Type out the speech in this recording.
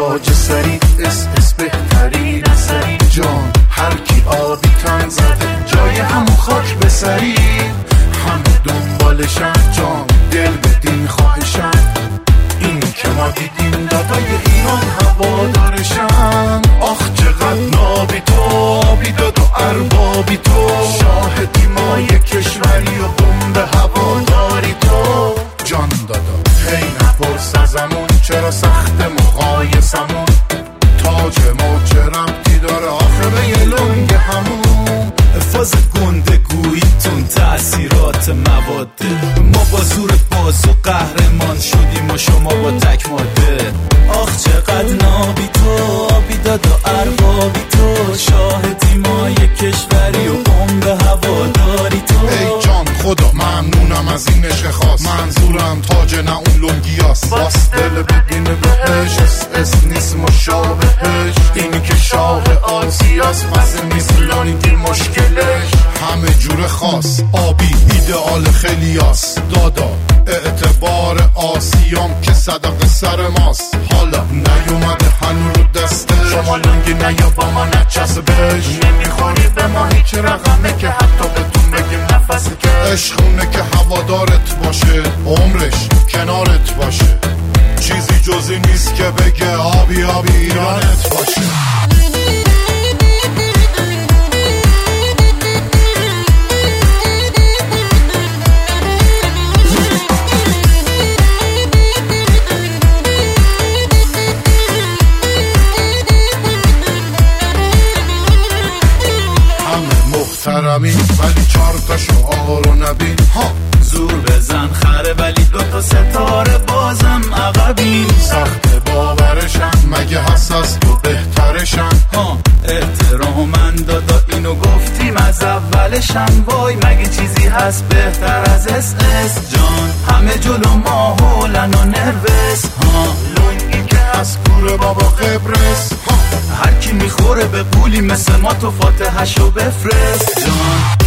تاج سری اس بهترین اثری جان هر کی آبی تن زده جای همون خاک به سری همه دنبالشن جان دل بدین خواهشن این که ما دیدیم دادای ایران هوادارشن آخ چقدر نابی تو بیداد و اربابی تو شاهدی مای کشوری و بمب هواداری تو جان دادا هی نپرس ازمون چرا سخت مقایسمون تاج ما چه ربطی داره آخه به یه لنگ همون فاز گندگوییتون تأثیرات مواده ما با زور باز و قهرمان شدیم و شما با تک ماده آخ چقدر نابی تو بیداد و اربابی تو شاهدی مای کشوری و بمب هواداری تو ای جان خدا ممنونم از این عشق خاص منظورم تاج نه اون لنگیاست باس دل بدین بهش اس نیست مشابهش اینی که شاه آسیاست واسه نیست لانگی مشکلش همه جور خاص آبی ایدئال خیلیاست دادا اعتبار آسیام که صدق سر ماست حالا نیومده هنو رو دسته شما لنگی نیا با ما نچسبش نمیخوری به ما هیچ رقمه که حتی بهتون بگیم نفسی که عشقونه که هوادارت باشه عمرش کنارت باشه چیزی جزی نیست که بگه آبی آبی ایرانت باشه محترمین ولی 4 تا شعار رو نبین ها زور بزن خره ولی 2 تا ستاره بازم عقبین سخت باورشن مگه حساس تو بهترشن ها احترامن دادا اینو گفتیم از اولشن وای مگه چیزی هست بهتر از اس جان همه جلو ما هولن و نروس ها لونگی که از کوره بابا قبرس هر کی میخوره به پولی مثل ما تو فاتحشو بفرست جان